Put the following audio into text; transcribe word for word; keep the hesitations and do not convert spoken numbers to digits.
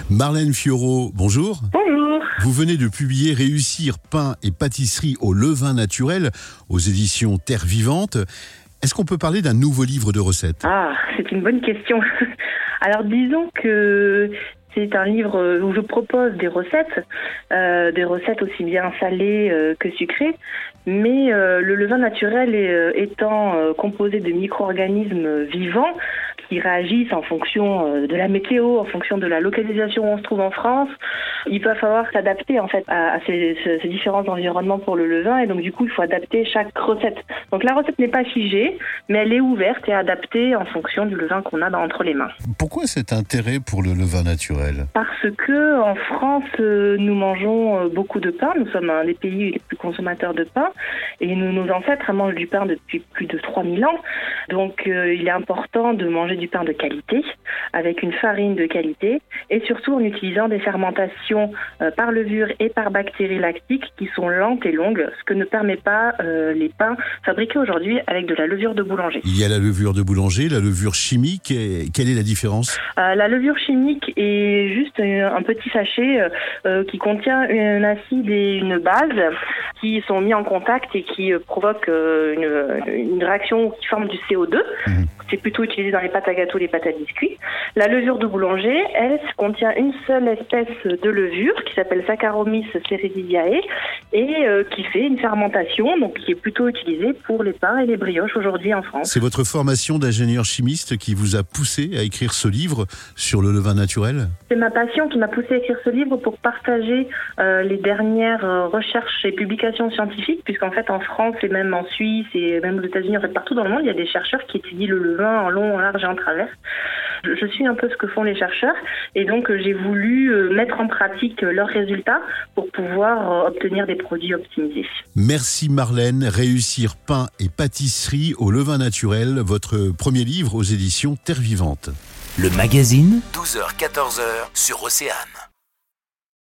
Marlène Fiorot, bonjour. Bonjour. Vous venez de publier Réussir pain et pâtisserie au levain naturel aux éditions Terre Vivante. Est-ce qu'on peut parler d'un nouveau livre de recettes ? Ah, c'est une bonne question. Alors disons que c'est un livre où je propose des recettes, euh, des recettes aussi bien salées euh, que sucrées, mais euh, le levain naturel est, euh, étant euh, composé de micro-organismes vivants qui réagissent en fonction euh, de la météo, en fonction de la localisation où on se trouve en France. Il va falloir s'adapter en fait à, à ces, ces, ces différents environnements pour le levain, et donc du coup il faut adapter chaque recette. Donc la recette n'est pas figée, mais elle est ouverte et adaptée en fonction du levain qu'on a dans, entre les mains. Pourquoi cet intérêt pour le levain naturel ? Parce que en France, euh, nous mangeons euh, beaucoup de pain. Nous sommes un des pays les plus consommateurs de pain, et nous, nos ancêtres mangent du pain depuis plus de trois mille ans. Donc euh, il est important de manger du pain de qualité, avec une farine de qualité, et surtout en utilisant des fermentations euh, par levure et par bactéries lactiques qui sont lentes et longues, ce que ne permet pas euh, les pains fabriqués aujourd'hui avec de la levure de boulanger. Il y a la levure de boulanger, la levure chimique. Et quelle est la différence ? euh, La levure chimique est juste un petit sachet euh, qui contient un acide et une base qui sont mis en contact et qui euh, provoquent euh, une, une réaction qui forme du C O deux. Mmh. C'est plutôt utilisé dans les pâtes à gâteaux, les pâtes à biscuits. La levure de boulanger, elle, contient une seule espèce de levure qui s'appelle Saccharomyces cerevisiae et euh, qui fait une fermentation, donc qui est plutôt utilisée pour les pains et les brioches aujourd'hui en France. C'est votre formation d'ingénieur chimiste qui vous a poussé à écrire ce livre sur le levain naturel ? C'est ma passion qui m'a poussé à écrire ce livre pour partager euh, les dernières euh, recherches et publications scientifiques, puisqu'en fait en France et même en Suisse et même aux États-Unis, en fait partout dans le monde, il y a des chercheurs qui étudient le levain en long, en large et en travers. Je, je suis un peu ce que font les chercheurs, et donc euh, j'ai voulu euh, mettre en pratique euh, leurs résultats pour pouvoir euh, obtenir des produits optimisés. Merci Marlène. Réussir pain et pâtisserie au levain naturel, votre premier livre aux éditions Terre Vivante. Le magazine, douze heures quatorze heures sur Océane.